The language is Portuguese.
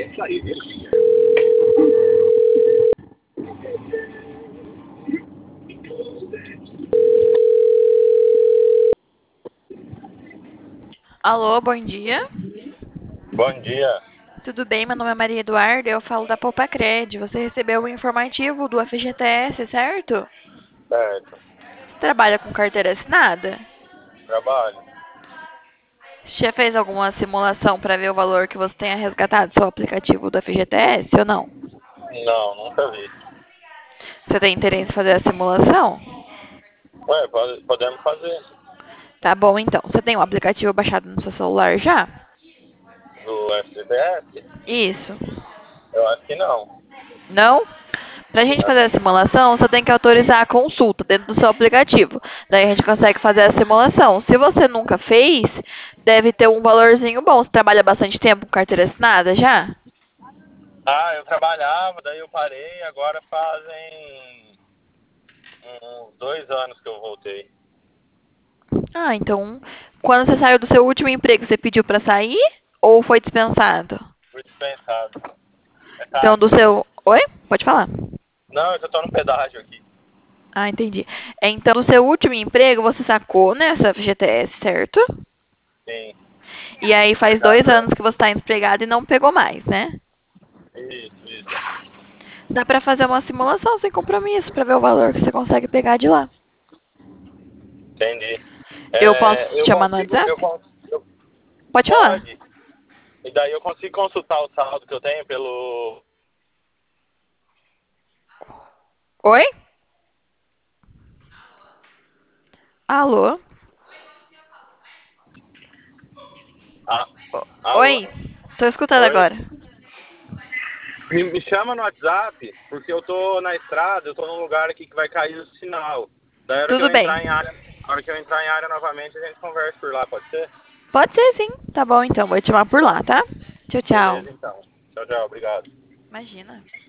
Alô, bom dia. Bom dia. Tudo bem? Meu nome é Maria Eduarda, eu falo da Poupacred. Você recebeu o informativo do FGTS, certo? Certo. Trabalha com carteira assinada? Trabalho? Já fez alguma simulação para ver o valor que você tenha resgatado do seu aplicativo do FGTS ou não? Não, nunca vi. Você tem interesse em fazer a simulação? Ué, podemos fazer. Tá bom, então. Você tem o aplicativo baixado no seu celular já? Do FGTS? Isso. Eu acho que não. Não? Para a gente fazer a simulação, você tem que autorizar a consulta dentro do seu aplicativo. Daí a gente consegue fazer a simulação. Se você nunca fez, deve ter um valorzinho bom. Você trabalha bastante tempo com carteira assinada já? Ah, eu trabalhava, daí eu parei, agora fazem uns 2 anos que eu voltei. Ah, então, quando você saiu do seu último emprego, você pediu para sair ou foi dispensado? Fui dispensado. É Então, do táxi. seu... Oi? Pode falar. Não, eu já tô no pedágio aqui. Ah, entendi. Então, do seu último emprego, você sacou nessa FGTS, certo? Sim. E aí faz 2 anos que você está empregado e não pegou mais, né? Isso. Dá pra fazer uma simulação sem compromisso pra ver o valor que você consegue pegar de lá. Entendi. Eu posso É, te eu chamar no consigo, WhatsApp? eu- Pode falar. pode. E daí eu consigo consultar o saldo que eu tenho pelo... Oi? Alô? Ah, alô? Oi? Tô escutando Oi? agora. Me chama no WhatsApp, porque eu tô na estrada, eu tô num lugar aqui que vai cair o sinal. Daí a hora que Tudo eu bem. entrar em área, a hora que eu entrar em área novamente, a gente conversa por lá, pode ser? Pode ser sim. Tá bom então, vou te chamar por lá, tá? Tchau, tchau. Beleza, então. Tchau, obrigado. Imagina.